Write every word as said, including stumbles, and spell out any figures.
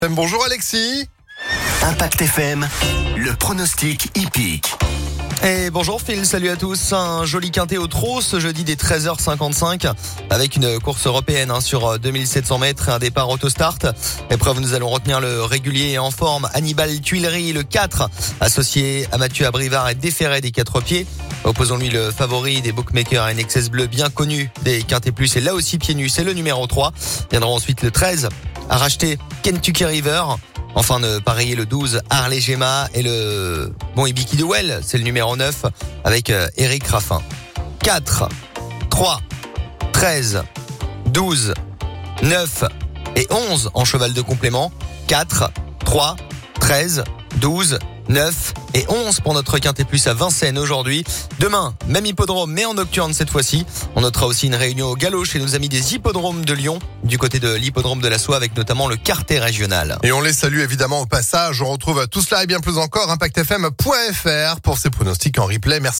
Bonjour Alexis. Impact F M, le pronostic hippique. Et bonjour Phil, salut à tous. Un joli quintet au trot ce jeudi dès treize heures cinquante-cinq avec une course européenne hein, sur deux mille sept cents mètres et un départ autostart. Épreuve, nous allons retenir le régulier et en forme Hannibal Tuileries, le quatre, associé à Mathieu Abrivard et Déferré des quatre pieds. Opposons-lui le favori des bookmakers N X S Bleu, bien connu des quintés plus, et là aussi pieds nus, c'est le numéro trois. Viendra ensuite le treize, à racheter Kentucky River. Enfin, de parier le douze, Harley Gemma, et le bon Ibiki de Well, c'est le numéro neuf, avec euh, Eric Raffin. quatre, trois, treize, douze, neuf et onze en cheval de complément. quatre, trois, treize, douze, neuf et onze pour notre quintet plus à Vincennes aujourd'hui. Demain, même hippodrome, mais en nocturne cette fois-ci. On notera aussi une réunion au galop chez nos amis des hippodromes de Lyon, du côté de l'hippodrome de la Soie, avec notamment le quartet régional. Et on les salue évidemment au passage. On retrouve tout cela et bien plus encore, impact f m point f r pour ces pronostics en replay. Merci.